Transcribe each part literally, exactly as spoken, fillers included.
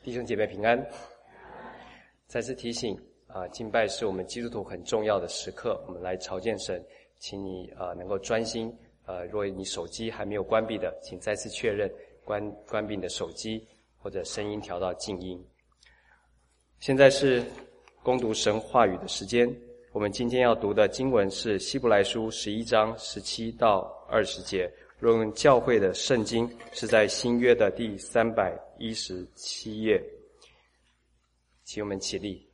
弟兄姐妹平安。再次提醒啊，敬拜是我们基督徒很重要的时刻，我们来朝见神，请你啊能够专心。呃，若你手机还没有关闭的，请再次确认关关闭你的手机，或者声音调到静音。现在是攻读神话语的时间，我们今天要读的经文是希伯来书十一章十七到二十节。若用教会的圣经，是在新约的第三百一十七页。请我们起立，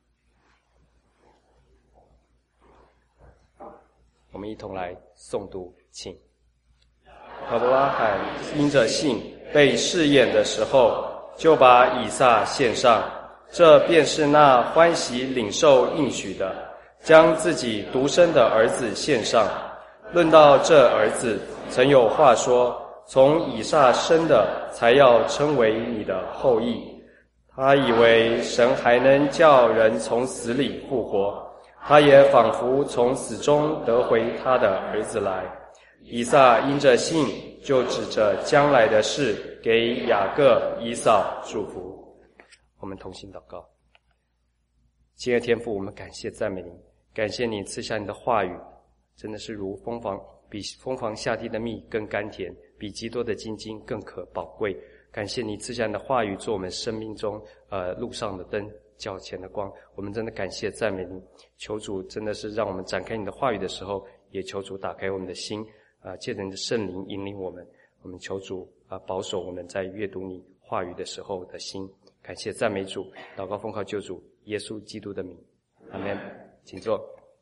我们一同来诵读，请。亚伯拉罕因着信被试验的时候，就把以撒献上，这便是那欢喜领受应许的，将自己独生的儿子献上。论到这儿子，曾有话说，从以撒生的才要称为你的后裔。他以为神还能叫人从死里复活，他也仿佛从死中得回他的儿子来。以撒因着信，就指着将来的事给雅各、以扫祝福。我们同心祷告。亲爱的天父，我们感谢赞美您，感谢你赐下你的话语，真的是如蜂房，比蜂房下地的蜜更甘甜，比极多的金金更可宝贵。感谢你赐下你的话语，做我们生命中呃路上的灯，脚前的光。我们真的感谢赞美你，求主真的是让我们展开你的话语的时候，也求主打开我们的心，啊、呃，借着你的圣灵引领我们。我们求主啊、呃、保守我们在阅读你话语的时候的心。感谢赞美主，祷告奉靠救主耶稣基督的名，阿们。请坐。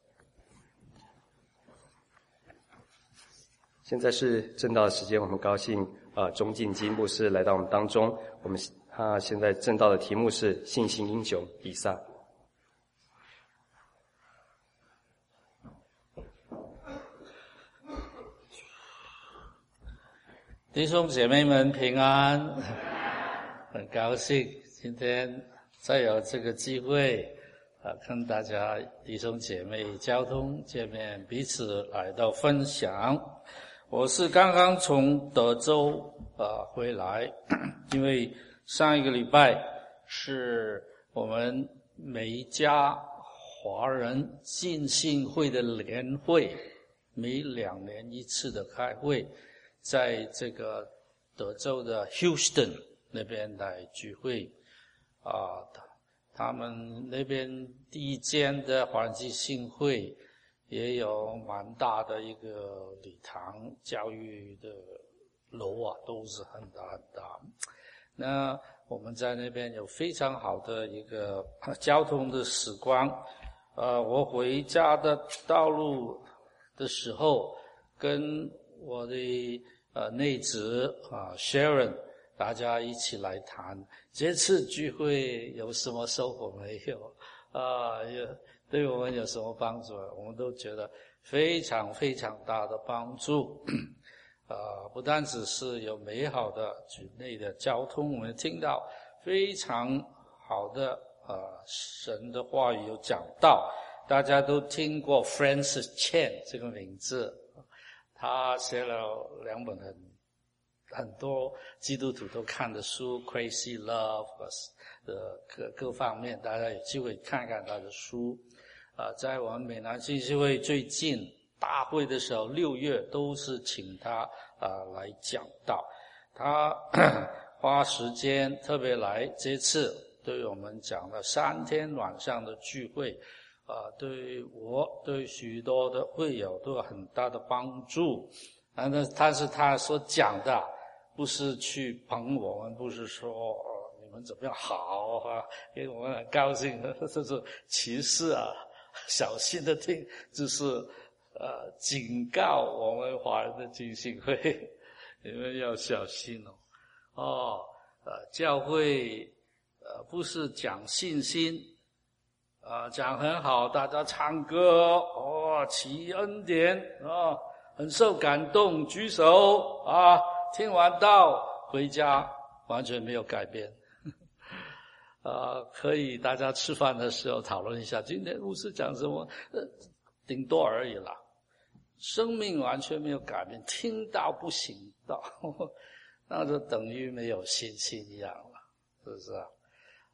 现在是正道的时间，我们高兴呃，钟敬基牧师来到我们当中。我们他现在正道的题目是信心英雄以撒。 弟兄姐妹们平安，很高兴今天再有这个机会啊，跟大家弟兄姐妹交通见面，彼此来到分享。我是刚刚从德州呃回来，因为上一个礼拜是我们每一家华人浸信会的联会，每两年一次的开会，在这个德州的 Houston 那边来聚会啊，他们那边第一间的华人浸信会也有蛮大的一个礼堂，教育的楼啊都是很大很大。那我们在那边有非常好的一个交通的时光。呃，我回家的道路的时候，跟我的呃内子啊 Sharon 大家一起来谈这次聚会有什么收获没有啊？有对我们有什么帮助？我们都觉得非常非常大的帮助。呃，不但只是有美好的局内的交通，我们听到非常好的呃神的话语有讲到，大家都听过 Francis Chan 这个名字，他写了两本很很多基督徒都看的书 ，Crazy Love 的各各方面，大家有机会看看他的书。啊，在我们美南浸信会最近大会的时候，六月都是请他啊来讲道。他花时间特别来，这次对我们讲了三天晚上的聚会，啊，对我对许多的会友都有很大的帮助。但是但是他所讲的不是去捧我们，不是说哦你们怎么样好啊，因为我们很高兴，这是其次啊。小心的听，就是呃警告我们华人的浸信会，你们要小心哦。哦，呃，教会呃不是讲信心，啊、呃，讲很好，大家唱歌哦，祈恩典啊、哦，很受感动，举手啊，听完道回家完全没有改变。呃，可以大家吃饭的时候讨论一下，今天牧师讲什么？呃，顶多而已啦，生命完全没有改变，听到不行道，那就等于没有信心一样了，是不是啊？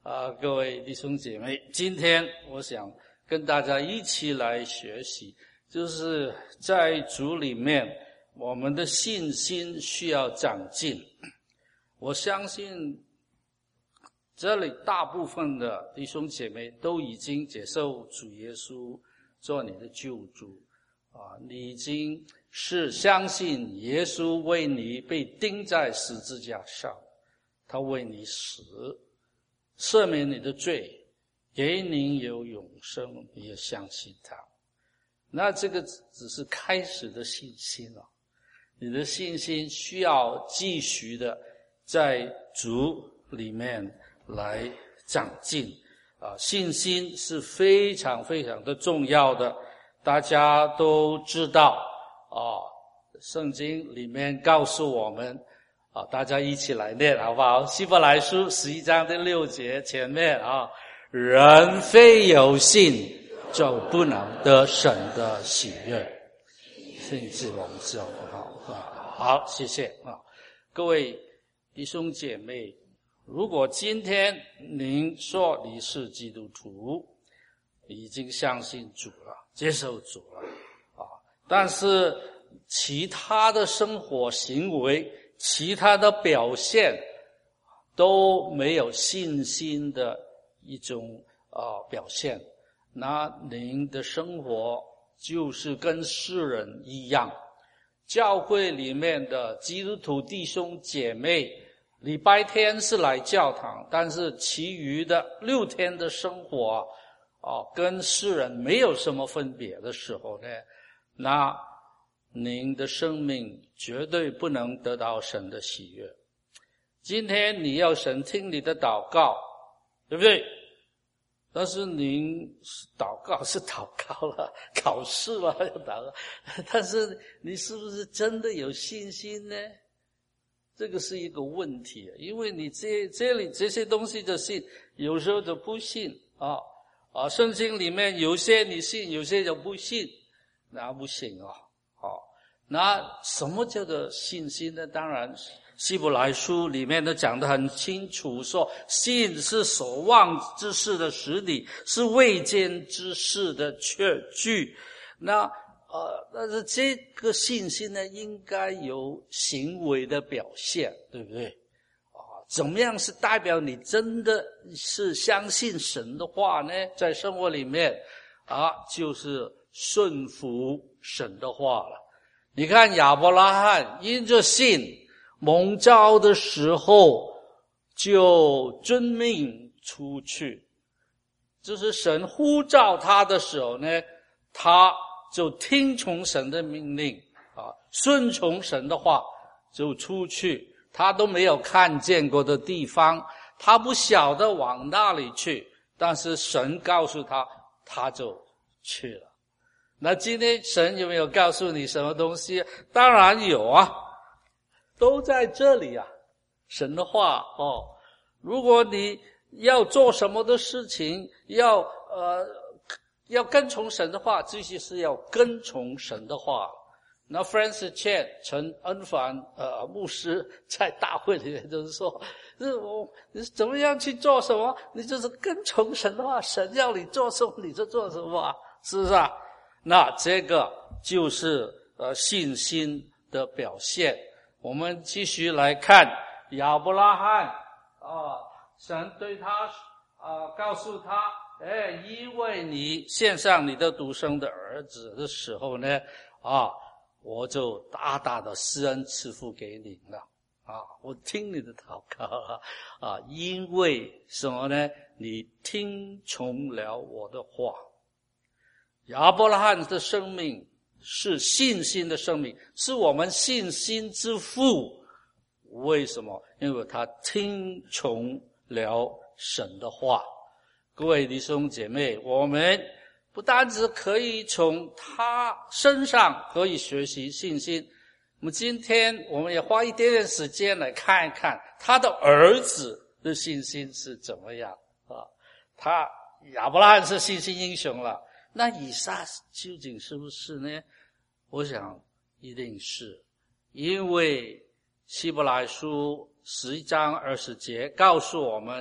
啊，各位弟兄姐妹，今天我想跟大家一起来学习，就是在主里面我们的信心需要长进。我相信这里大部分的弟兄姐妹都已经接受主耶稣做你的救主啊，你已经是相信耶稣为你被钉在十字架上，他为你死，赦免你的罪，给你有永生，你也相信他。那这个只是开始的信心啊，你的信心需要继续的在主里面来长进啊，信心是非常非常的重要的。大家都知道啊，圣经里面告诉我们啊，大家一起来念好不好？希伯来书十一章的六节前面啊，人非有信就不能得神的喜悦，信是蒙救好啊。好，谢谢啊，各位弟兄姐妹，如果今天您说你是基督徒，你已经相信主了，接受主了啊，但是其他的生活行为，其他的表现都没有信心的一种啊表现，那您的生活就是跟世人一样。教会里面的基督徒弟兄姐妹，礼拜天是来教堂，但是其余的六天的生活啊，跟世人没有什么分别的时候呢，那您的生命绝对不能得到神的喜悦。今天你要神听你的祷告，对不对？但是您祷告是祷告了，考试了要祷告，但是你是不是真的有信心呢？这个是一个问题，因为你这这里这些东西的信，有时候就不信啊啊！圣经里面有些你信，有些就不信，那不行啊！好，那什么叫做信心呢？当然，希伯来书里面都讲得很清楚，说信是所望之事的实底，是未见之事的确据。那呃，但是这个信心呢，应该有行为的表现，对不对？啊，怎么样是代表你真的是相信神的话呢？在生活里面啊，就是顺服神的话了。你看亚伯拉罕因着信蒙召的时候，就遵命出去，就是神呼召他的时候呢，他就听从神的命令啊，顺从神的话就出去。他都没有看见过的地方，他不晓得往那里去，但是神告诉他，他就去了。那今天神有没有告诉你什么东西？当然有啊，都在这里啊，神的话哦。如果你要做什么的事情，要呃要跟从神的话，这些是要跟从神的话。那 Francis Chan 陈恩凡呃牧师在大会里面就是说，是我你怎么样去做什么，你就是跟从神的话，神要你做什么你就做什么，是不是啊？那这个就是呃信心的表现。我们继续来看亚伯拉罕啊，神对他啊告诉他，哎，因为你献上你的独生的儿子的时候呢，啊，我就大大的施恩赐福给你了啊！我听你的祷告啊，啊，因为什么呢？你听从了我的话。亚伯拉罕的生命是信心的生命，是我们信心之父。为什么？因为他听从了神的话。各位弟兄姐妹，我们不单只可以从他身上可以学习信心，我们今天我们也花一点点时间来看一看他的儿子的信心是怎么样啊？他亚伯拉罕是信心英雄了，那以撒究竟是不是呢？我想一定是，因为希伯来书十一章二十节告诉我们，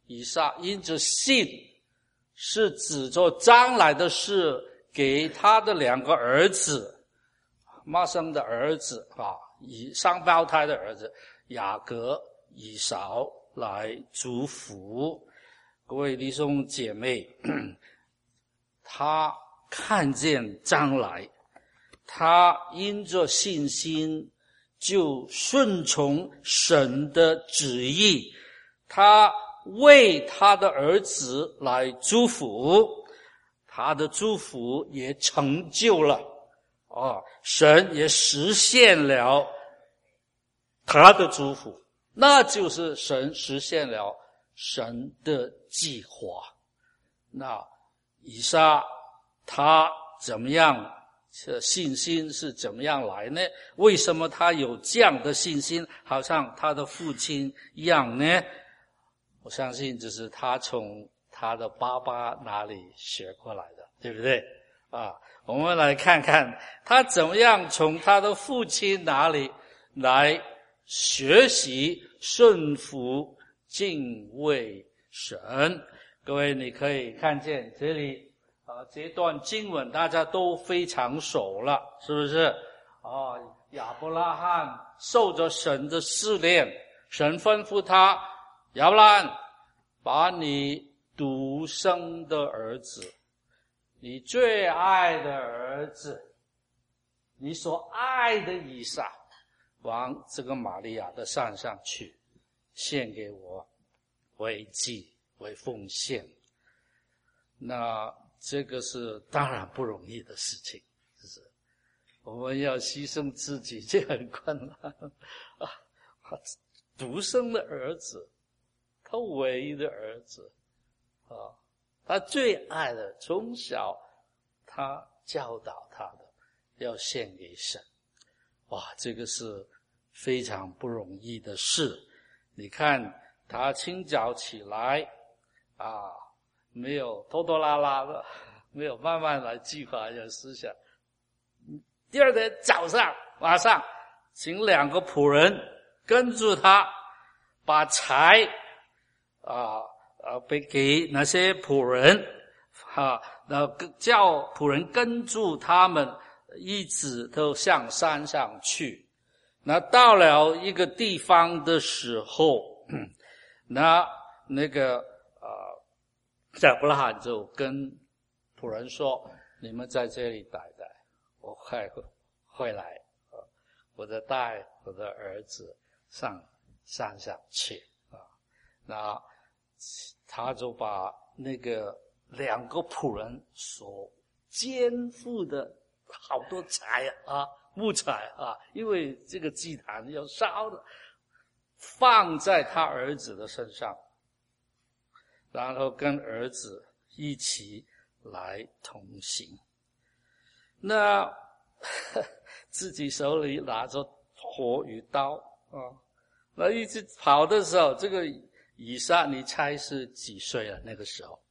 以撒因着信是指着将来的事，给他的两个儿子，陌生的儿子啊，以双胞胎的儿子雅各、以扫来祝福。各位弟兄姐妹，他看见将来，他因着信心就顺从神的旨意，他为他的儿子来祝福，他的祝福也成就了啊，神也实现了他的祝福，那就是神实现了神的计划。那以撒他怎么样，信心是怎么样来呢？为什么他有这样的信心，好像他的父亲一样呢？我相信这是他从他的爸爸那里学过来的，对不对啊？我们来看看他怎么样从他的父亲那里来学习顺服敬畏神。各位你可以看见这里啊，这段经文大家都非常熟了，是不是啊？亚伯拉罕受着神的试炼，神吩咐他，亚伯拉罕，把你独生的儿子，你最爱的儿子，你所爱的以撒，往这个玛利亚的山上去，献给我为祭为奉献。那这个是当然不容易的事情，就是我们要牺牲自己，这很困难啊！独生的儿子，他唯一的儿子啊，他最爱的，从小他教导他的，要献给神。哇，这个是非常不容易的事。你看他清早起来啊，没有拖拖拉拉的，没有慢慢来计划有思想。第二天早上马上请两个仆人跟住他，把柴啊啊给给那些仆人啊，然后叫仆人跟住他们，一直都向山上去。那到了一个地方的时候，那那个啊亚伯拉罕就跟仆人说，你们在这里待待，我快回来，我再带我的儿子上山上去啊。那他就把那个两个仆人所肩负的好多柴啊木材啊，因为这个祭坛要烧的，放在他儿子的身上，然后跟儿子一起来同行。那自己手里拿着火与刀啊，那一直跑的时候，这个以撒你猜是几岁了？那个时候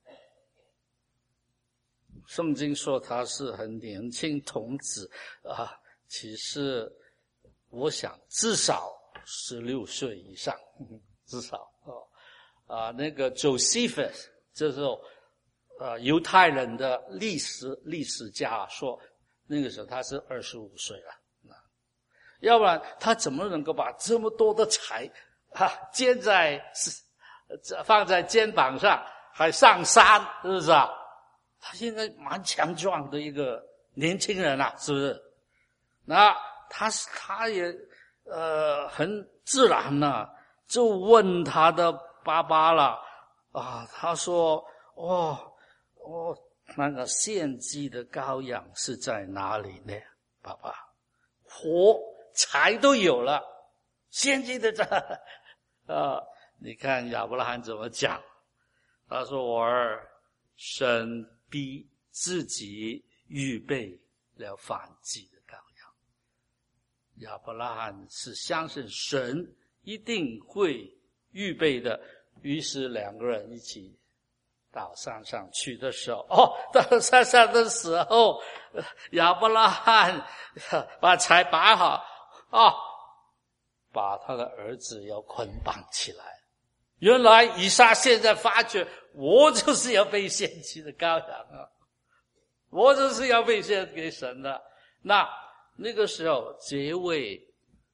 圣经说他是很年轻童子啊，其实我想至少十六岁以上，至少哦啊，那个 Josephus 这时候呃犹太人的历史历史家说，那个时候他是二十五岁了，要不然他怎么能够把这么多的柴啊肩在放在肩膀上，还上山，是不是啊？他现在蛮强壮的一个年轻人啊，是不是？那他他也呃很自然呢，就问他的爸爸了啊，他说哦哦，那个献祭的羔羊是在哪里呢？爸爸，火柴都有了，献祭的在啊，你看亚伯拉罕怎么讲？他说我儿，神必自己预备了燔祭的羔羊。亚伯拉罕是相信神一定会预备的，于是两个人一起到山上去的时候，哦，到山上的时候，亚伯拉罕把柴拔好，哦，把他的儿子要捆绑起来， 原来以撒现在发觉，我就是要被献祭的羔羊啊，我就是要被献给神的。那那个时候这位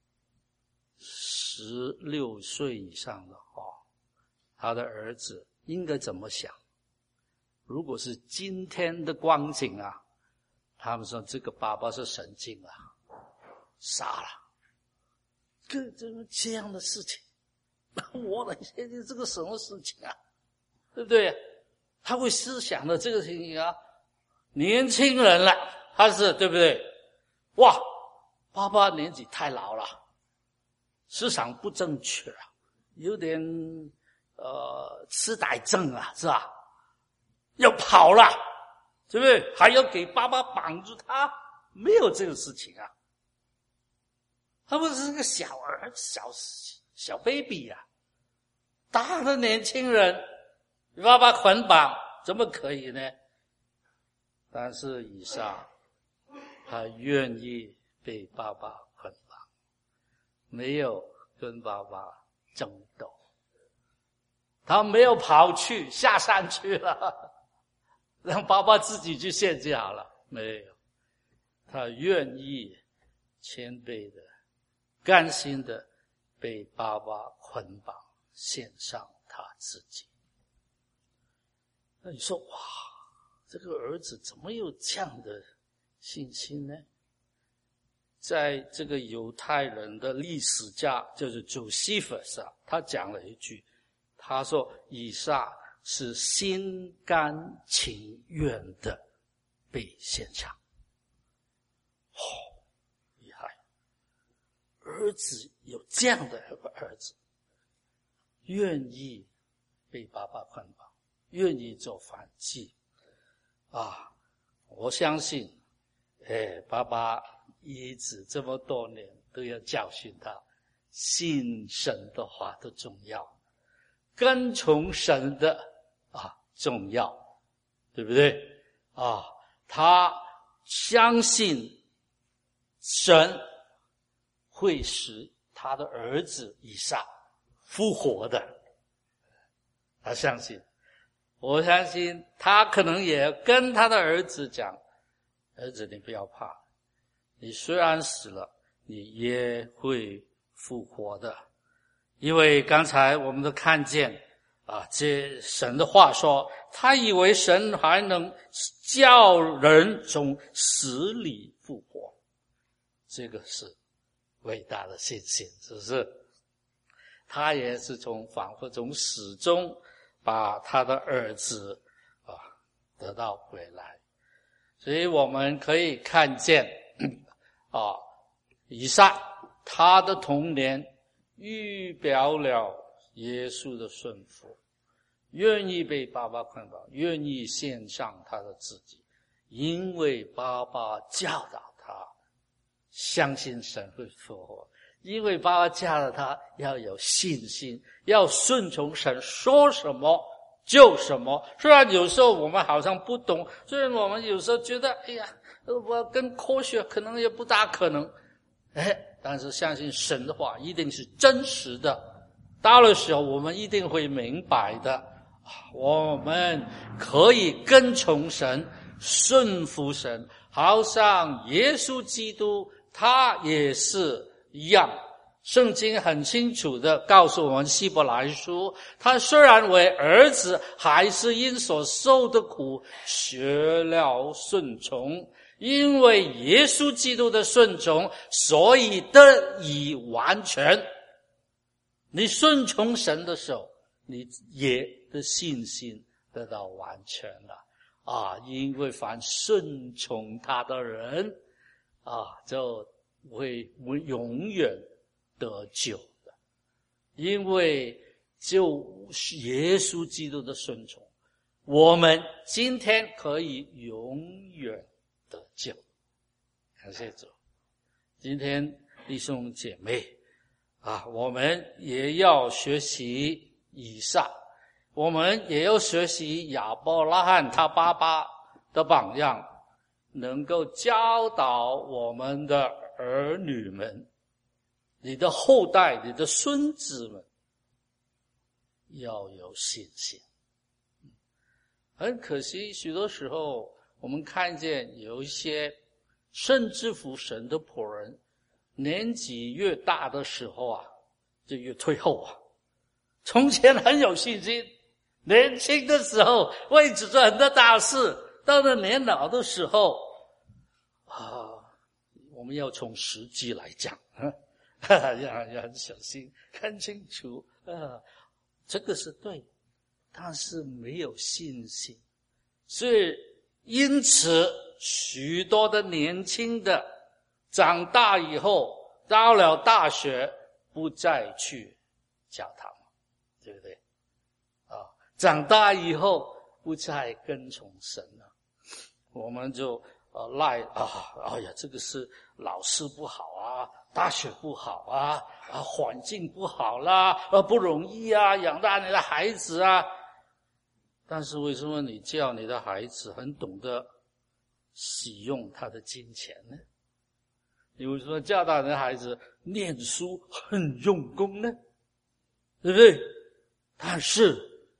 十六岁以上的哦，他的儿子应该怎么想？如果是今天的光景啊，他们说这个爸爸是神经啊，傻了，这这这样的事情，我的现在这个什么事情啊，对不对？他会思想的这个情形啊，年轻人了，他是对不对？哇，爸爸年纪太老了，思想不正确啊，有点呃痴呆症啊，是吧？要跑了，对不对？还要给爸爸绑住他，没有这个事情啊。他不是个小儿小小 baby 啊，大的年轻人，爸爸捆绑怎么可以呢？但是以撒他愿意被爸爸捆绑，没有跟爸爸争斗，他没有跑去下山去了，让爸爸自己去献祭好了，没有，他愿意谦卑的甘心的被爸爸捆绑，献上他自己。那你说哇，这个儿子怎么有这样的信心呢？在这个犹太人的历史家就是 Josephus 啊，他讲了一句，他说以撒是心甘情愿的被献上。哦，厉害！儿子有这样的一个儿子，愿意被爸爸捆绑，愿意做反击啊！我相信，哎，爸爸一直这么多年都要教训他，信神的话的重要，跟从神的啊重要，对不对啊？他相信神会使他的儿子以撒复活的，他相信。我相信他可能也跟他的儿子讲，儿子你不要怕，你虽然死了，你也会复活的。因为刚才我们都看见啊，这神的话说，他以为神还能叫人从死里复活，这个是伟大的信心，是不是？他也是从仿佛从死中把他的儿子啊得到回来。所以我们可以看见啊，以撒他的童年预表了耶稣的顺服，愿意被爸爸捆绑，愿意献上他的自己，因为爸爸教导他相信神会复活，因为爸爸教导他要有信心，要顺从神说什么就什么。虽然有时候我们好像不懂，虽然我们有时候觉得哎呀，我跟科学可能也不大可能，哎，但是相信神的话一定是真实的，到了时候我们一定会明白的。我们可以跟从神，顺服神，好像耶稣基督他也是一样。圣经很清楚的告诉我们，希伯来书，他虽然为儿子，还是因所受的苦学了顺从，因为耶稣基督的顺从，所以得以完全。你顺从神的时候，你也的信心得到完全了啊！因为凡顺从他的人啊，就会永远得救的。因为就耶稣基督的顺从，我们今天可以永远得救。感谢主！今天弟兄姐妹啊，我们也要学习以撒，我们也要学习亚伯拉罕他爸爸的榜样，能够教导我们的儿女们，你的后代，你的孙子们， 要有信心。很可惜，许多时候我们看见有一些甚至乎神的仆人，年纪越大的时候啊，就越退后啊。从前很有信心，年轻的时候为主做很多大事，到了年老的时候啊，我们要从实际来讲，要要很小心，看清楚啊，这个是对，但是没有信心，所以因此许多的年轻的长大以后，到了大学不再去教堂，对不对？啊，长大以后不再跟从神了，我们就呃赖啊，哎呀，这个是老师不好啊，大学不好啊，啊，环境不好啦，啊，不容易啊，养大你的孩子啊。但是为什么你叫你的孩子很懂得使用他的金钱呢？你为什么教导你的孩子念书很用功呢？对不对？但是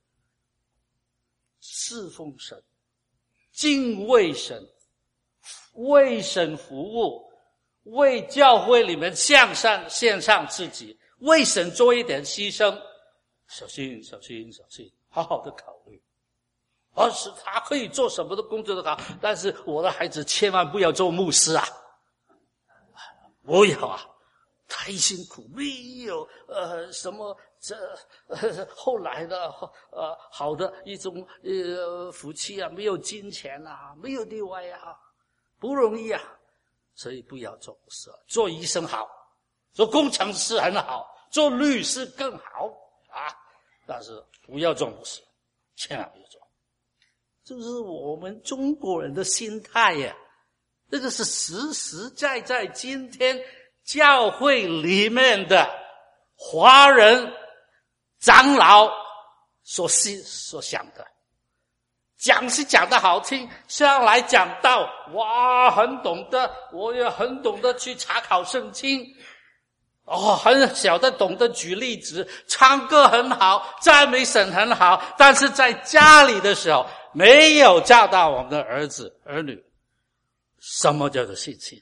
侍奉神、敬畏神、为神服务、为教会里面向上献上自己，为神做一点牺牲，小心小心小心，好好的考虑。而是他可以做什么的工作都好，但是我的孩子千万不要做牧师啊，不要啊，太辛苦，没有呃什么这呃后来的呃好的一种呃福气啊，没有金钱啊，没有地位啊，不容易啊，所以不要做牧师，做医生好，做工程师很好，做律师更好啊，但是不要做牧师，千万不要做。这是我们中国人的心态呀，这个是实实在在今天教会里面的华人长老所思所想的。讲是讲得好听，上来讲道，哇，很懂得，我也很懂得去查考圣经，哦，很小的懂得举例子，唱歌很好，赞美神很好，但是在家里的时候没有教导我们的儿子儿女什么叫做信心，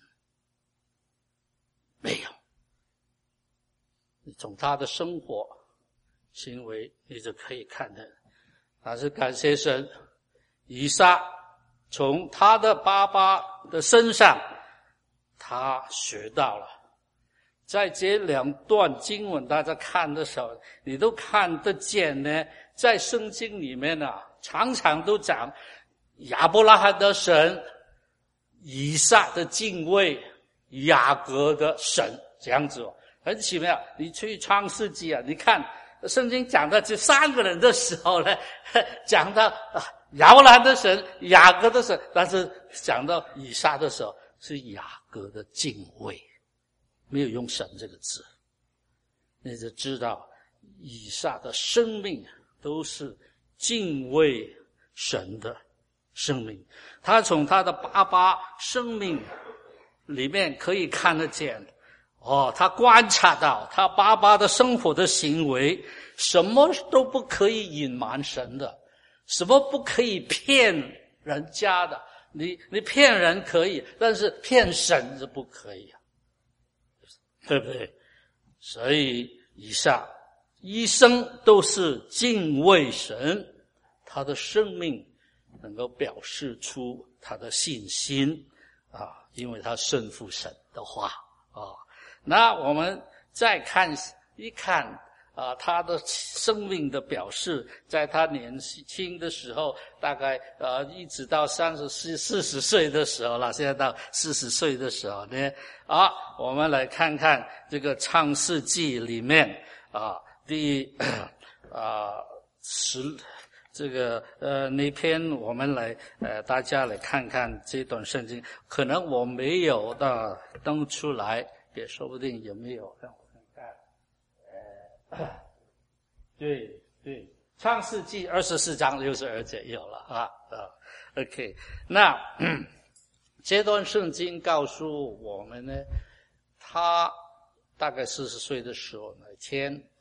没有。从他的生活行为你就可以看得，但是感谢神，以撒从他的爸爸的身上他学到了。在这两段经文大家看的时候，你都看得见呢，在圣经里面啊，常常都讲亚伯拉罕的神、以撒的敬畏、雅各的神，这样子哦，很奇妙。你去创世纪啊，你看圣经讲到这三个人的时候呢，讲到亚伯拉罕的神、雅各的神，但是讲到以撒的时候是雅各的敬畏，没有用神这个字，你就知道以撒的生命都是敬畏神的生命。他从他的爸爸生命里面可以看得见，哦，他观察到他爸爸的生活的行为，什么都不可以隐瞒神的，什么不可以骗人家的。你你骗人可以，但是骗神是不可以啊，对不对？所以以撒一生都是敬畏神，他的生命能够表示出他的信心啊，因为他顺服神的话啊。那我们再看一看啊，他的生命的表示，在他年轻的时候，大概呃一直到三十四四十岁的时候了，现在到四十岁的时候呢，啊，我们来看看这个创世纪里面啊，第啊十这个呃那篇，我们来呃大家来看看这段圣经，可能我没有的登出来，也说不定有没有让我看看。对对，创世纪二十四章六十二节有了啊啊 ，OK， 那这段圣经告诉我们呢，他大概四十岁的时候，那天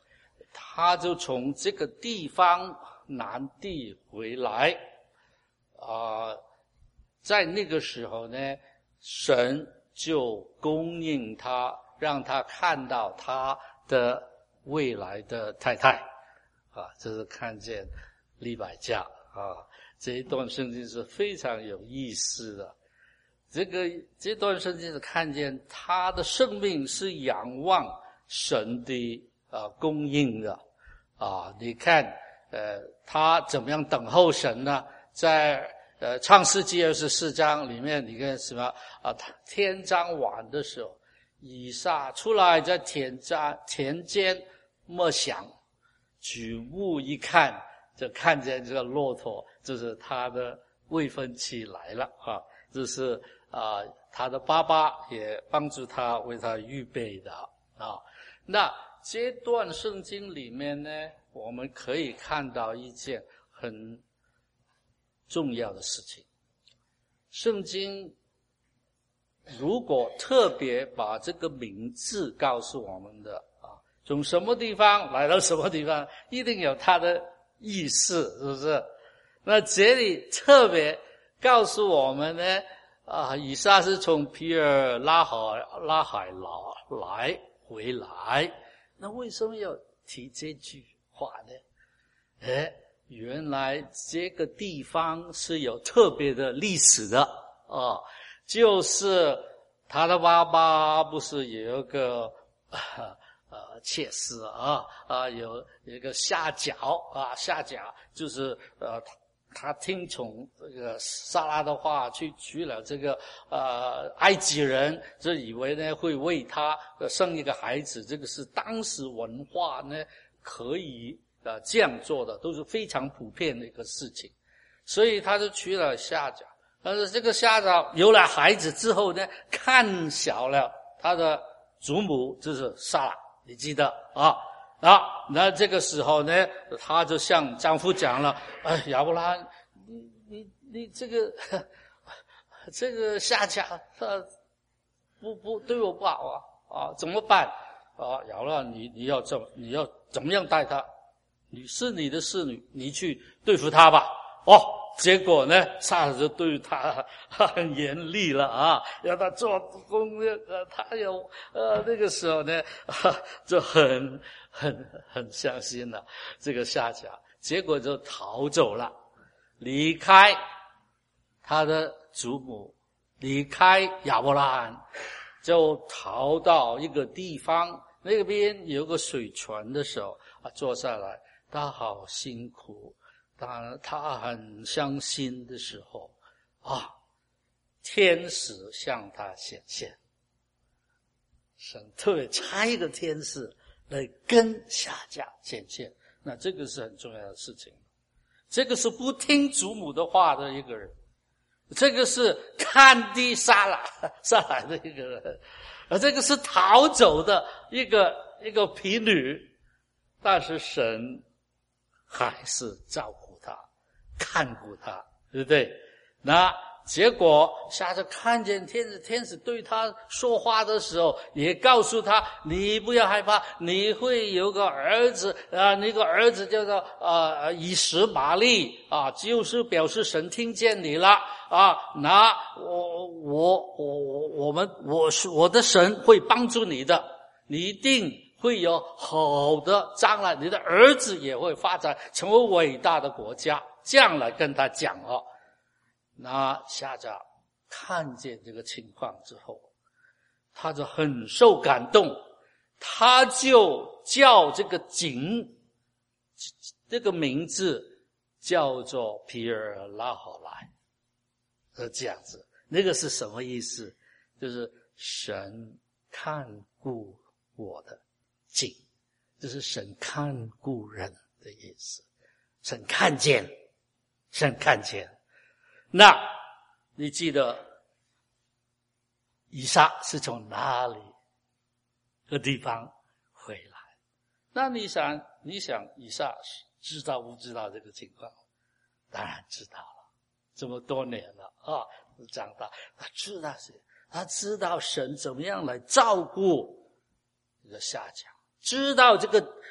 他就从这个地方南地回来啊、呃，在那个时候呢，神就供应他，让他看到他的未来的太太啊，这是看见利百加啊。这一段圣经是非常有意思的。这个这段圣经是看见他的生命是仰望神的啊供应的啊。你看呃他怎么样等候神呢？在呃创世纪二十四章里面，你看什么啊？天将晚的时候，以撒出来在田家田间默想，举目一看，就看见这个骆驼，就是他的未婚妻来了啊。这是啊，他的爸爸也帮助他为他预备的啊。那这段圣经里面呢，我们可以看到一件很重要的事情。圣经如果特别把这个名字告诉我们的啊，从什么地方来到什么地方，一定有它的意思，是不是？那这里特别告诉我们呢，啊，以撒是从皮尔拉海拉海来回来，那为什么要提这句话呢？哎，原来这个地方是有特别的历史的啊，就是他的爸爸不是有一个呃妾室啊啊，有一个夏甲啊，夏甲就是呃。他听从这个撒拉的话，去娶了这个呃埃及人，就以为呢会为他生一个孩子。这个是当时文化呢可以呃这样做的，都是非常普遍的一个事情。所以他就娶了夏甲，但是这个夏甲有了孩子之后呢，看小了他的祖母，就是撒拉，你记得啊？啊，那这个时候呢，他就向丈夫讲了：“哎，亚伯拉罕，你你你这个这个夏甲他不不对我不好啊啊，怎么办啊？亚伯拉罕，你你要怎你要怎么样待他？你是你的侍女，你去对付他吧。”哦，结果呢，撒拉就对他很严厉了啊，要他做工，呃，他有呃那个时候呢，啊、就很很很伤心了。这个夏甲，结果就逃走了，离开他的祖母，离开亚伯拉罕，就逃到一个地方，那边有个水泉的时候啊，坐下来，他好辛苦。当然他很伤心的时候啊，天使向他显现，神特别差一个天使来跟夏甲显现，那这个是很重要的事情。这个是不听祖母的话的一个人，这个是看低撒拉撒拉的一个人，而这个是逃走的一个一个婢女，但是神还是照顾看顾他，对不对？那结果夏甲看见天使，天使对他说话的时候，也告诉他：你不要害怕，你会有个儿子啊，那个儿子叫做呃以实玛利啊，就是表示神听见你了啊。那我我我我我们我是我的神会帮助你的，你一定会有好的将来，你的儿子也会发展成为伟大的国家。这样来跟他讲哦，那夏甲看见这个情况之后，他就很受感动，他就叫这个井，这个名字叫做皮尔拉好来，是这样子。那个是什么意思？就是神看顾我的井，就是神看顾人的意思。神看见。神看见，那你记得以撒是从哪里的地方回来？那你想，你想以撒知道不知道这个情况？当然知道了，这么多年了啊，长大，他知道是，他知道神怎么样来照顾这个夏甲，知道这个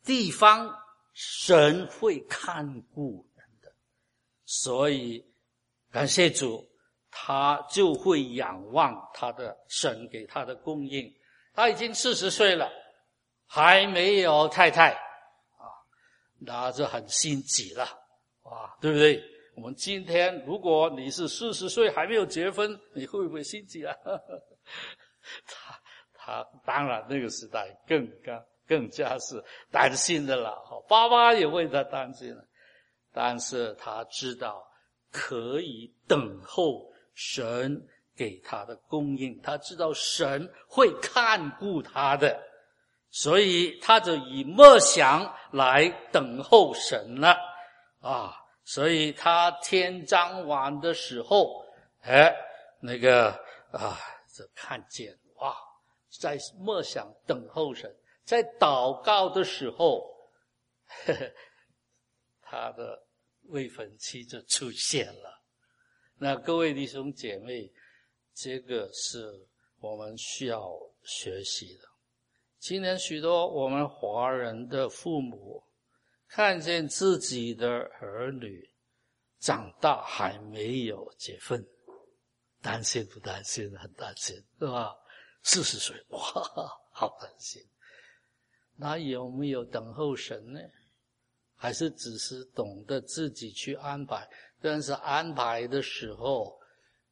地方，神会看顾人的。所以感谢主，他就会仰望他的神给他的供应。他已经四十岁了，还没有太太啊，那就很心急了啊，对不对？我们今天如果你是四十岁还没有结婚，你会不会心急啊？他他当然那个时代更加更加是担心的了，爸爸也为他担心了，但是他知道可以等候神给他的供应，他知道神会看顾他的，所以他就以默想来等候神了啊。所以他天将晚的时候，哎，那个啊，就看见哇，在默想等候神，在祷告的时候，呵呵，他的未婚妻就出现了。那各位弟兄姐妹，这个是我们需要学习的。今天许多我们华人的父母看见自己的儿女长大还没有结婚，担心不担心？很担心，是吧？四十岁，哇，好担心。那有没有等候神呢？还是只是懂得自己去安排？但是安排的时候，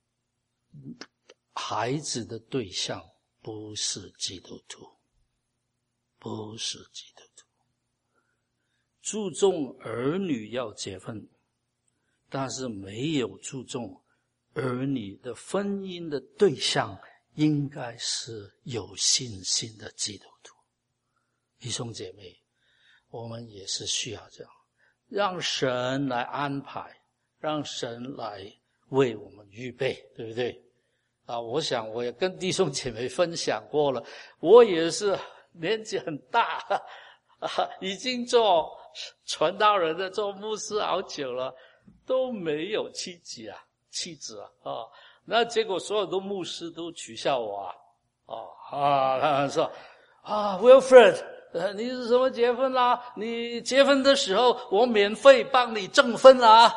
孩子的对象不是基督徒，不是基督徒。注重儿女要结婚，但是没有注重儿女的婚姻的对象应该是有信心的基督徒。弟兄姐妹，我们也是需要这样，让神来安排，让神来为我们预备，对不对？啊，我想我也跟弟兄姐妹分享过了，我也是年纪很大，啊，已经做传道人的，做牧师好久了，都没有妻子啊，妻子啊，啊，那结果所有的牧师都取笑我啊，啊啊，他们说啊 ，Wilfred， 呃，你是什么结婚啦？你结婚的时候，我免费帮你证婚啦！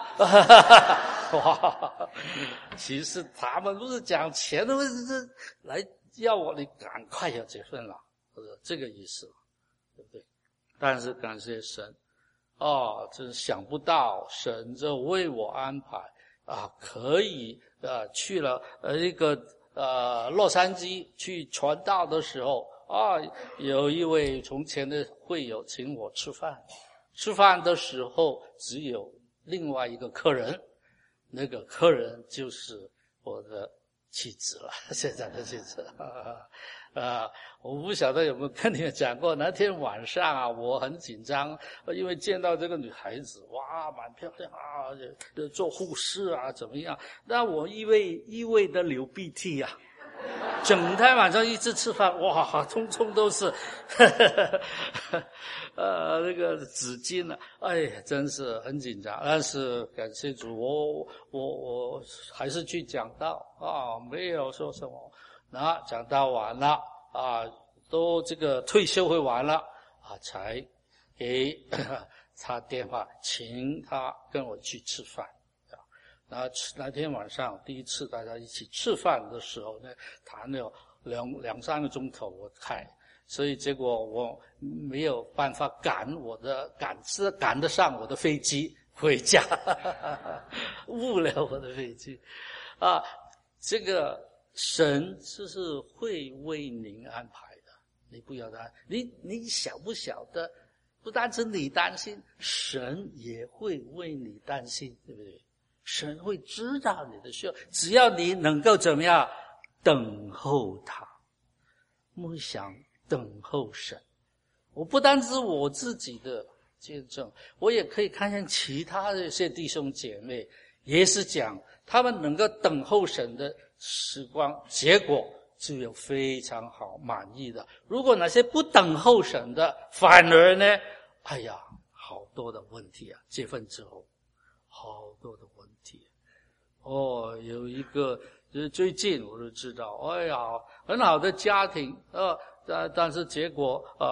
哇，其实他们不是讲钱的问题，是来要我你赶快要结婚了，或者这个意思，对不对？但是感谢神，哦，真想不到神就为我安排啊，可以呃去了呃一个呃洛杉矶去传道的时候啊，有一位从前的会友请我吃饭，吃饭的时候只有另外一个客人，那个客人就是我的妻子了，现在的妻子啊。啊，我不晓得有没有跟你们讲过，那天晚上啊，我很紧张，因为见到这个女孩子，哇，蛮漂亮啊，做护士啊，怎么样？那我一味一味的流鼻涕啊，整天晚上一直吃饭，哇，通通都是，呵呵呵呃，那个纸巾啊，哎呀，真是很紧张。但是感谢主，我我我还是去讲道啊，没有说什么。那讲到完了啊，都这个退休会完了啊，才给他电话，请他跟我去吃饭啊。那那天晚上第一次大家一起吃饭的时候呢，谈了两两三个钟头，我开，所以结果我没有办法赶我的赶是赶得上我的飞机回家，误了我的飞机啊，这个。神就是会为您安排的，你不要担你你晓不晓得？不单是你担心，神也会为你担心，对不对？神会知道你的需要，只要你能够怎么样等候他，默想等候神。我不单是我自己的见证，我也可以看见其他的一些弟兄姐妹也是讲他们能够等候神的时光，结果就有非常好满意的。如果那些不等候神的，反而呢，哎呀，好多的问题啊！结婚之后，好多的问题。哦，有一个就是最近我就知道，哎呀，很好的家庭，呃，但但是结果啊，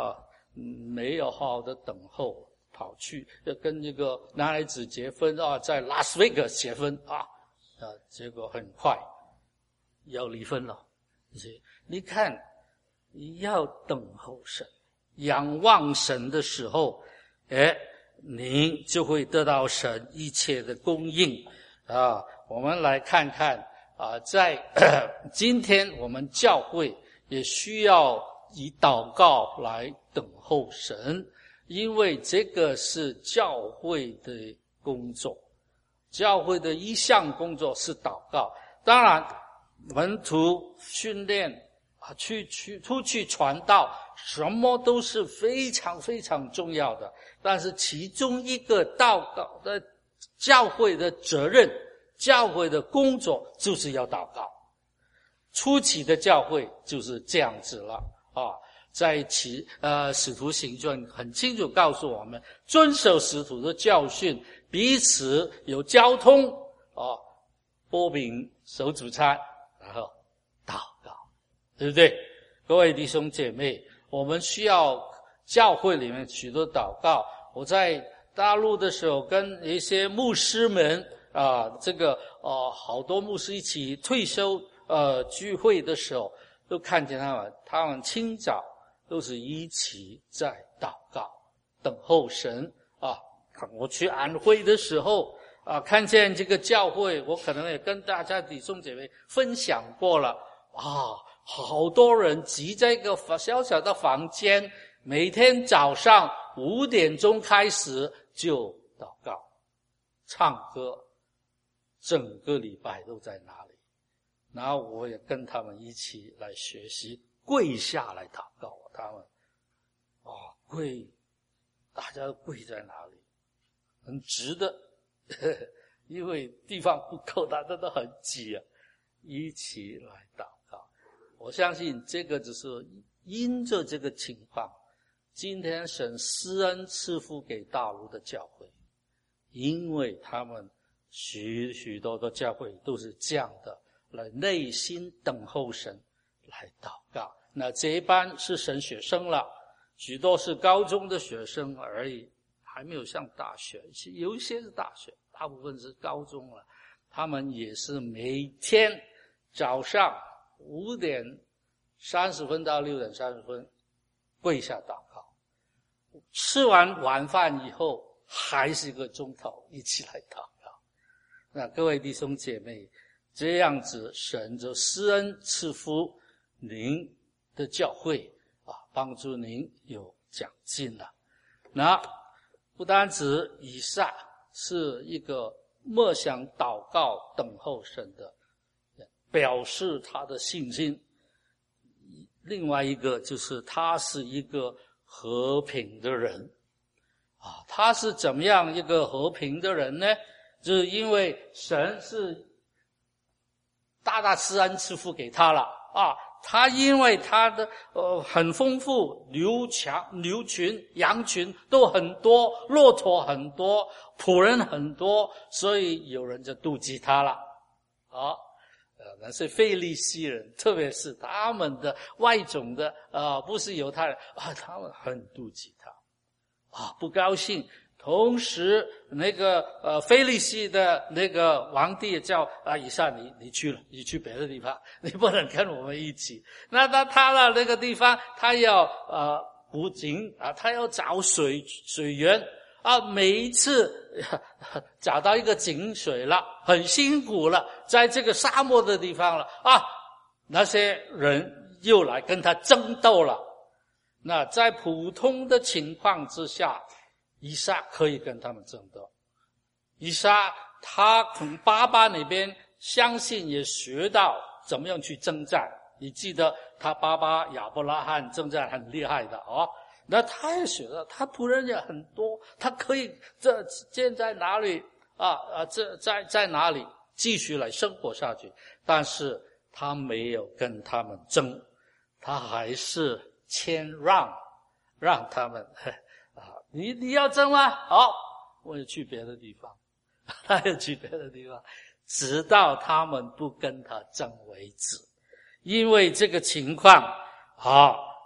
没有好好的等候，跑去要跟这个男孩子结婚啊，在拉斯维加斯结婚啊，啊，结果很快要离婚了。所以你看，要等候神，仰望神的时候，哎，您就会得到神一切的供应啊。我们来看看啊，在今天我们教会也需要以祷告来等候神，因为这个是教会的工作，教会的一项工作是祷告。当然门徒训练啊，去去出去传道，什么都是非常非常重要的，但是其中一个祷告的教会的责任，教会的工作就是要祷告。初期的教会就是这样子了啊，在其呃使徒行传很清楚告诉我们，遵守使徒的教训，彼此有交通啊，擘饼守主餐，然后祷告，对不对？各位弟兄姐妹，我们需要教会里面许多祷告。我在大陆的时候跟一些牧师们啊，这个呃好多牧师一起退休呃聚会的时候，都看见他们，他们清早都是一起在祷告，等候神啊。我去安徽的时候啊，看见这个教会，我可能也跟大家弟兄姐妹分享过了啊，好多人挤在一个小小的房间，每天早上五点钟开始就祷告、唱歌，整个礼拜都在那里。然后我也跟他们一起来学习，跪下来祷告。他们啊，跪，大家都跪在那里，很直的，呵呵，因为地方不够，大家都很挤啊，一起来祷告。我相信这个只是因着这个情况，今天神施恩赐福给大陆的教会，因为他们许许多的教会都是这样的，来内心等候神，来祷告。那这一班是神学生了，许多是高中的学生而已，还没有上大学，有一些是大学，大部分是高中了。他们也是每天早上五点三十分到六点三十分跪下祷告，吃完晚饭以后还是一个钟头一起来祷告。那各位弟兄姐妹，这样子神就施恩赐福您的教会啊，帮助您有奖金了。那不单止以撒是一个默想祷告等候神的，表示他的信心，另外一个就是他是一个和平的人啊。他是怎么样一个和平的人呢？就是因为神是大大施恩赐福给他了啊，他因为他的呃很丰富，牛强牛群羊群都很多，骆驼很多，仆人很多，所以有人就妒忌他了啊。呃，那是非利士人，特别是他们的外种的呃不是犹太人啊，他们很妒忌他啊，不高兴。同时那个呃非利士的那个皇帝叫啊以撒，你你去了，你去别的地方，你不能跟我们一起。那他他到那个地方，他要呃补井啊，他要找水水源啊，每一次找到一个井水了，很辛苦了，在这个沙漠的地方了啊，那些人又来跟他争斗了。那在普通的情况之下，以撒可以跟他们争斗。以撒他从爸爸那边相信也学到怎么样去征战，你记得他爸爸亚伯拉罕征战很厉害的啊，那他也学到，他仆人也很多，他可以这建在哪里啊啊这在在哪里继续来生活下去，但是他没有跟他们争，他还是谦让，让他们啊，你你要争吗？好，我就去别的地方，他就去别的地方，直到他们不跟他争为止。因为这个情况啊，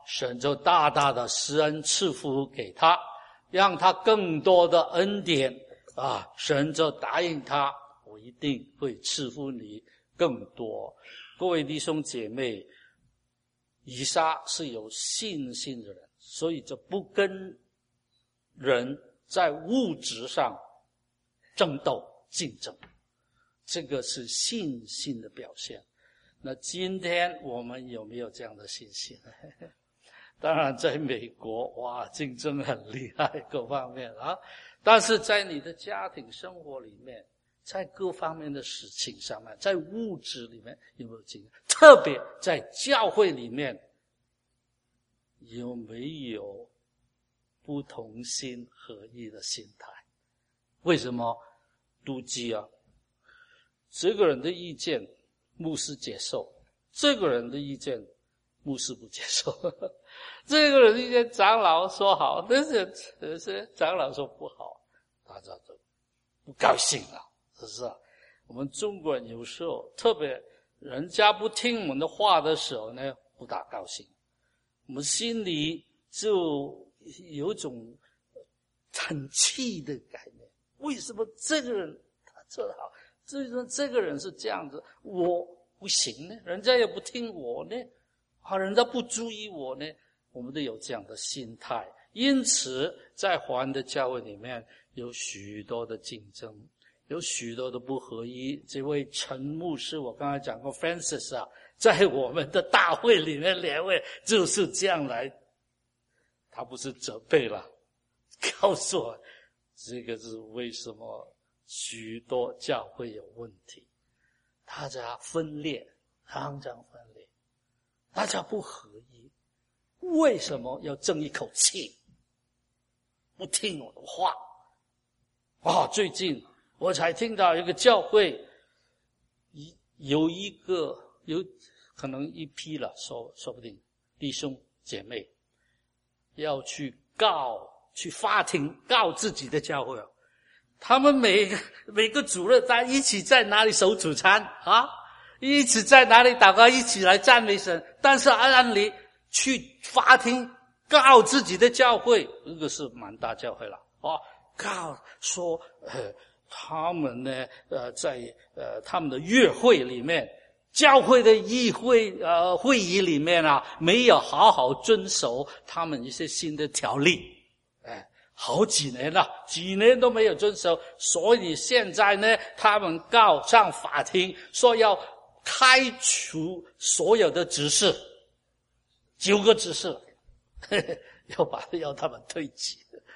神就大大的施恩赐福给他，让他更多的恩典啊！神就答应他，我一定会赐福你更多。各位弟兄姐妹，以撒是有信心的人，所以就不跟人在物质上争斗竞争，这个是信心的表现。那今天我们有没有这样的信心？当然在美国，哇，竞争很厉害，各方面啊。但是在你的家庭生活里面，在各方面的事情上面，在物质里面有没有竞争？特别在教会里面，有没有不同心合一的心态？为什么？妒忌啊，这个人的意见牧师接受，这个人的意见牧师不接受，这个人的意见长老说好，但是但是长老说不好，大家都不高兴了，是不是啊？我们中国人有时候特别人家不听我们的话的时候呢，不大高兴，我们心里就有种很气的概念。为什么这个人他做得好，至于说这个人是这样子，我不行呢？人家也不听我呢，啊，人家不注意我呢，我们都有这样的心态。因此，在华人的教会里面，有许多的竞争，有许多的不合一。这位陈牧师，我刚才讲过 ，Francis 啊，在我们的大会里面两位就是这样来，他不是责备了，告诉我。这个是为什么许多教会有问题，大家分裂，常常分裂，大家不合一。为什么要争一口气，不听我的话啊？最近我才听到一个教会有一个有可能一批了，说说不定弟兄姐妹要去告去法庭告自己的教会，他们每个每个主日在一起在哪里守主餐啊？一起在哪里祷告，一起来赞美神。但是按理去法庭告自己的教会，这个是蛮大教会了啊，告说呃他们呢呃在呃他们的约会里面，教会的议会呃会议里面啊，没有好好遵守他们一些新的条例。哎，好几年了，几年都没有遵守，所以现在呢，他们告上法庭，说要开除所有的执事，九个执事，呵呵要把要他们退级。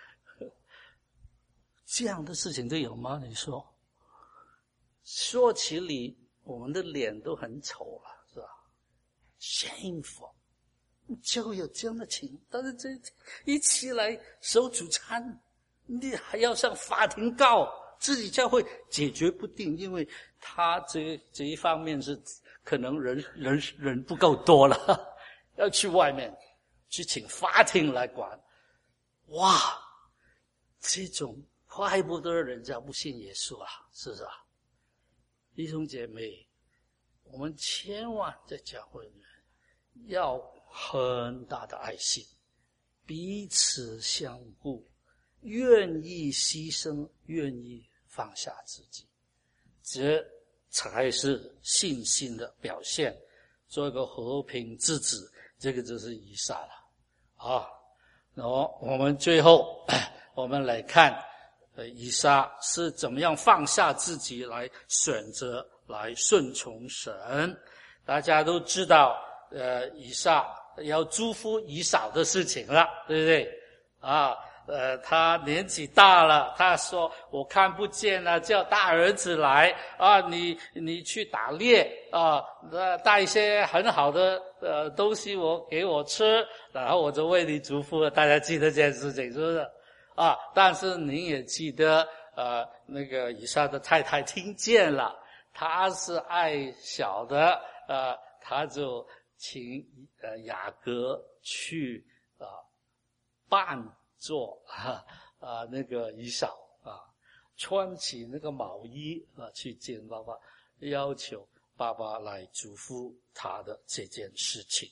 这样的事情都有吗？你说，说起理，我们的脸都很丑了，是吧 ？Shameful。就有这样的情，但是这一起来守主餐，你还要上法庭告，自己教会解决不定，因为他这这一方面是可能人人人不够多了，要去外面去请法庭来管。哇，这种怪不得人家不信耶稣啊，是不是啊？弟兄姐妹，我们千万在教会里面要很大的爱心，彼此相顾，愿意牺牲，愿意放下自己，这才是信心的表现。做一个和平之子，这个就是以撒了啊。然后我们最后我们来看呃，以撒是怎么样放下自己来选择来顺从神。大家都知道呃，以撒要祝福以扫的事情了，对不对啊？呃，他年纪大了，他说我看不见了，叫大儿子来啊，你你去打猎啊，呃，带一些很好的呃东西我给我吃，然后我就为你祝福了。大家记得这件事情是不是啊？但是您也记得呃，那个以撒的太太听见了，他是爱小的，呃，他就请呃雅各去啊扮作啊啊那个以扫啊，穿起那个毛衣啊去见爸爸，要求爸爸来嘱咐他的这件事情。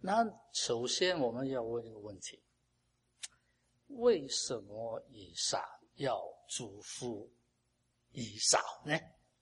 那首先我们要问一个问题，为什么以撒要祝福以扫呢？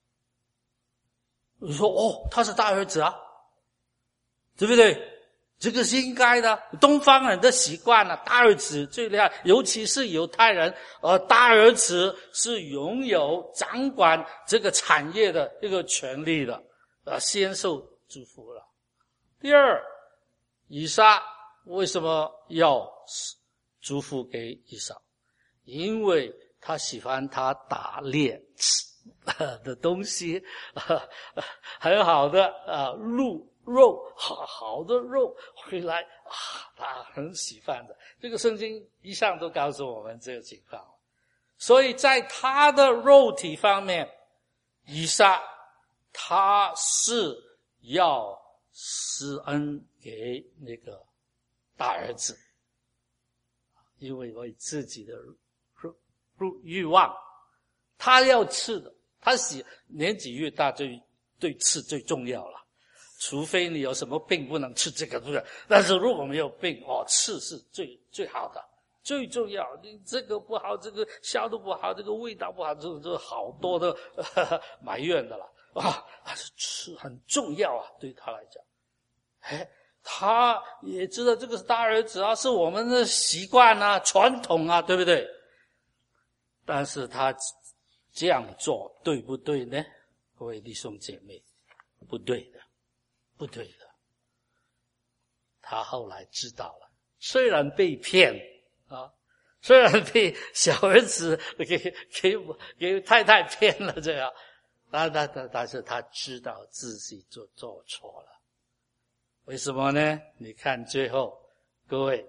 你说哦，他是大儿子啊，对不对？这个是应该的，东方人的习惯啊，大儿子最厉害，尤其是犹太人，呃，大儿子是拥有掌管这个产业的一个权利的，呃，先受祝福了。第二，以撒为什么要祝福给以扫？因为他喜欢他打猎的东西，很好的啊鹿肉，好好的肉回来啊，他很喜欢的。这个圣经一向都告诉我们这个情况，所以在他的肉体方面，以撒他是要施恩给那个大儿子，因为为自己的欲望，他要吃的，他喜年纪越大，就对吃最重要了。除非你有什么病不能吃这个，对不对？但是如果没有病，哦，吃是最最好的，最重要。你这个不好，这个消毒不好，这个味道不好，这这好多的呵呵埋怨的了啊！但是吃很重要啊，对他来讲，哎，他也知道这个是大儿子啊，是我们的习惯啊、传统啊，对不对？但是他这样做对不对呢？各位弟兄姐妹，不对的，不对的。他后来知道了，虽然被骗啊，虽然被小儿子给给给太太骗了这样，但但但但是他知道自己做做错了。为什么呢？你看最后，各位，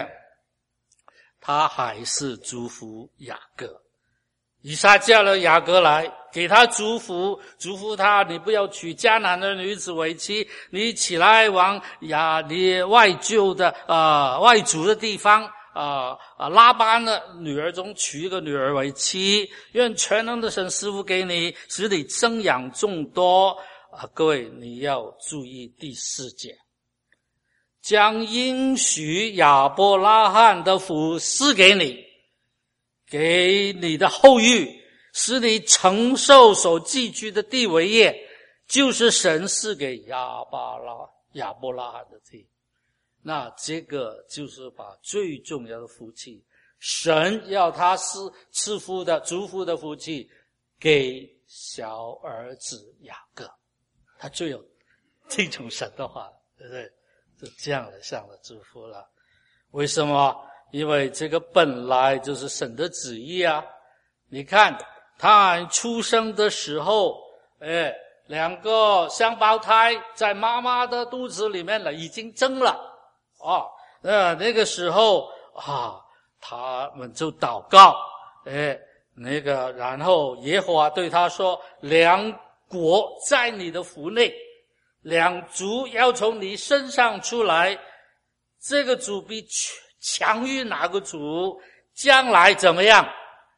他还是祝福雅各。以撒叫了雅各来，给他祝福，祝福他，你不要娶迦南的女子为妻，你起来往亚你外舅的啊、呃、外族的地方啊啊拉班的女儿中娶一个女儿为妻，愿全能的神赐福给你，使你生养众多啊！各位你要注意第四节，将应许亚伯拉罕的福赐给你，给你的后裔，使你承受所寄居的地为业，就是神赐给亚伯拉亚伯拉罕的地。那这个就是把最重要的福气，神要他赐赐福的祝福的福气给小儿子雅各，他最有听从神的话，对不对？就这样的上的祝福了。为什么？因为这个本来就是神的旨意啊！你看他出生的时候，哎，两个双胞胎在妈妈的肚子里面了，已经生了啊。呃，那个时候啊，他们就祷告，哎，那个然后耶和华对他说：“两国在你的腹内，两族要从你身上出来，这个族必强于哪个族？将来怎么样？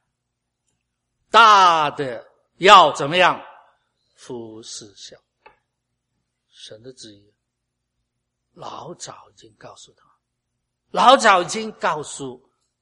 大的要怎么样？服侍小。”神的旨意老早已经告诉他，老早已经告诉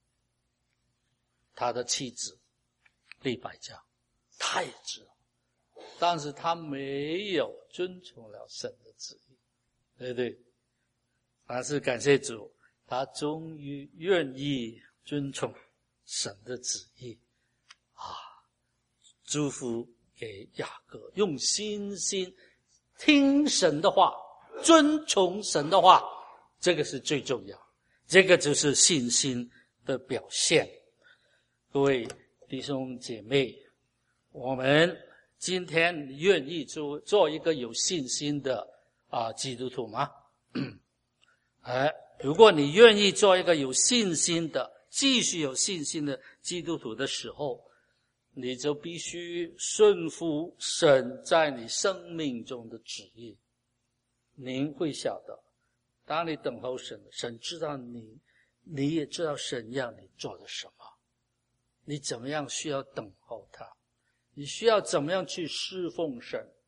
他的妻子利百加，他也知道，但是他没有遵从了神的旨意，对不对？但是感谢主，他终于愿意遵从神的旨意啊，祝福给雅各，用信心听神的话，遵从神的话，这个是最重要，这个就是信心的表现。各位弟兄姐妹，我们今天愿意做做一个有信心的啊基督徒吗？哎，如果你愿意做一个有信心的，继续有信心的基督徒的时候，你就必须顺服神在你生命中的旨意。您会晓得，当你等候神，神知道你，你也知道神要你做的什么，你怎么样需要等候他，你需要怎么样去侍奉神，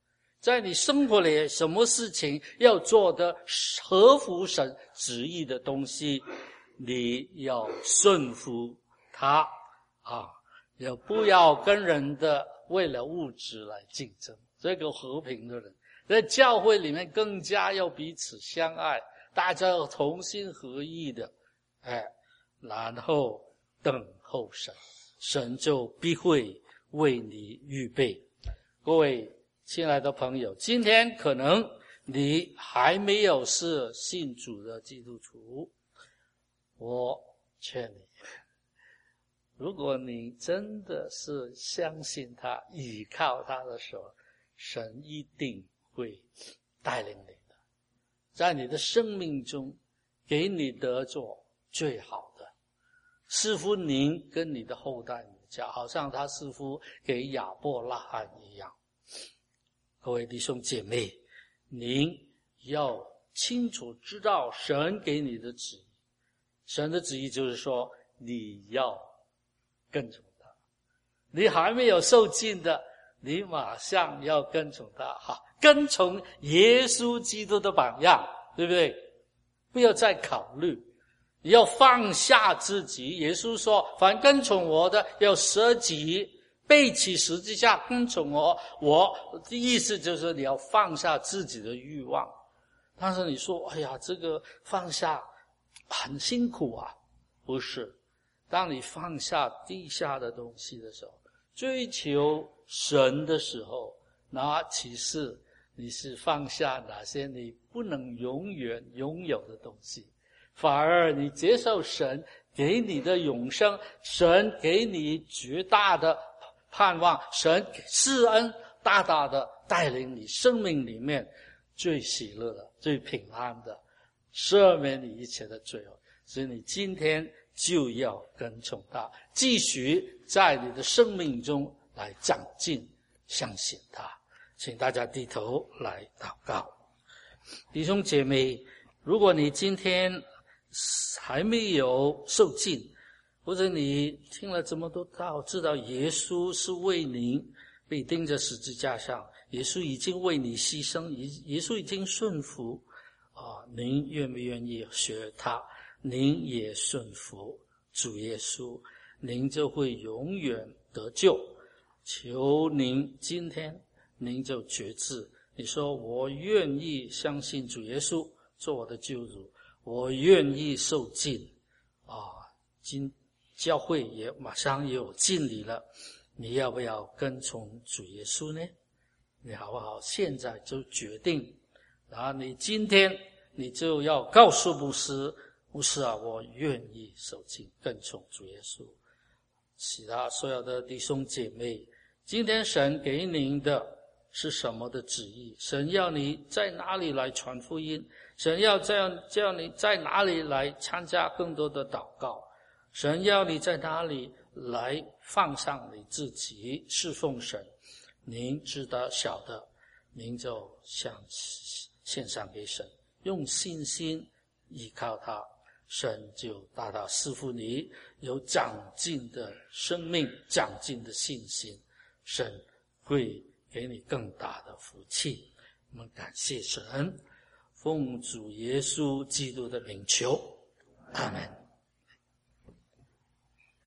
在你生活里什么事情要做的合乎神旨意的东西，你要顺服他啊，也不要跟人的为了物质来竞争。这个和平的人在教会里面更加要彼此相爱，大家要同心合意的，哎，然后等候神，神就必会为你预备。各位亲爱的朋友，今天可能你还没有是信主的基督徒，我劝你，如果你真的是相信他，倚靠他的时候，神一定会带领你的，在你的生命中给你得做最好的，似乎您跟你的后代你的家，好像他似乎给亚伯拉罕一样。各位弟兄姐妹，您要清楚知道神给你的旨意。神的旨意就是说，你要跟从他。你还没有受浸的，你马上要跟从他，哈，跟从耶稣基督的榜样，对不对？不要再考虑，你要放下自己。耶稣说，凡跟从我的，要舍己，背起十字架跟从我。我的意思就是你要放下自己的欲望。但是你说，哎呀，这个放下很辛苦啊。不是，当你放下地下的东西的时候，追求神的时候，那其实你是放下哪些你不能永远拥有的东西，反而你接受神给你的永生，神给你绝大的盼望，神施恩大大的带领你生命里面最喜乐的、最平安的，赦免你一切的罪恶。所以你今天就要跟从他，继续在你的生命中来长进，相信他。请大家低头来祷告。弟兄姐妹，如果你今天还没有受浸，或者你听了这么多道，知道耶稣是为您被钉在十字架上，耶稣已经为你牺牲，耶稣已经顺服啊，您愿不愿意学他？您也顺服主耶稣，您就会永远得救。求您今天您就决志，你说我愿意相信主耶稣做我的救主，我愿意受浸啊！今教会也马上也有浸礼了，你要不要跟从主耶稣呢？你好不好现在就决定，然后你今天你就要告诉牧师，牧师啊，我愿意受浸跟从主耶稣。其他所有的弟兄姐妹，今天神给您的是什么的旨意？神要你在哪里来传福音？神要这样叫你在哪里来参加更多的祷告？神要你在哪里来放上你自己侍奉神？您知道晓得，您就向献上给神，用信心依靠他，神就大大赐福你，有长进的生命，长进的信心，神会给你更大的福气。我们感谢神，奉主耶稣基督的名求，阿们。